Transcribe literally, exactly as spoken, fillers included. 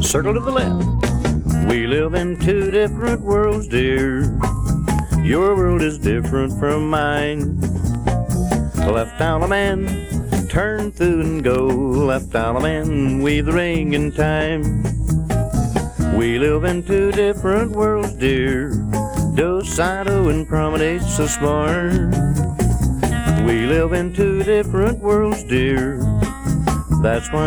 Circle to the left. We live in two different worlds, dear. Your world is different from mine. Left out a man, turn through and go. Left out a man, weave the ring in time. We live in two different worlds, dear. Dos Ido and Promenade so smart. We live in two different worlds, dear. That's why